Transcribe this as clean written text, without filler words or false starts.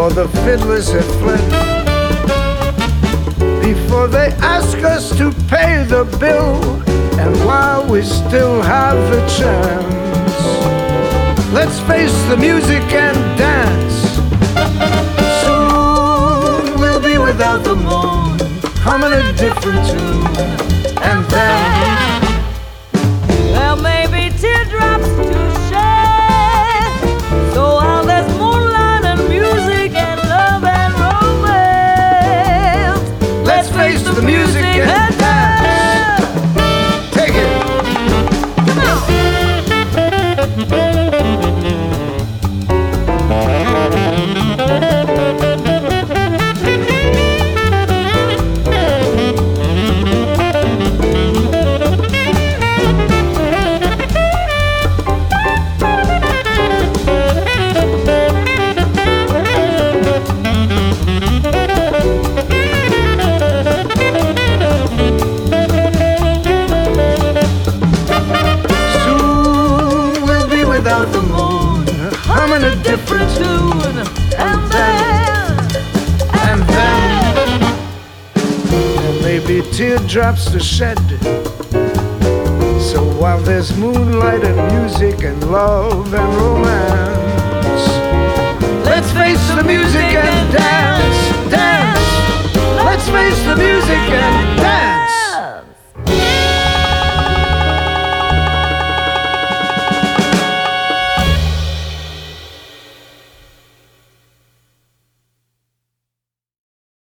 before the fiddlers had fled, before they ask us to pay the bill, and while we still have the chance, let's face the music and dance. Soon we'll be without the moon, humming a different tune, and then there may be teardrops to shed, so while there's moonlight and music and love and romance, let's face the music and dance. Take it. Come on. Without the moon, humming a different tune, and then there may be teardrops to shed, so while there's moonlight and music and love and romance,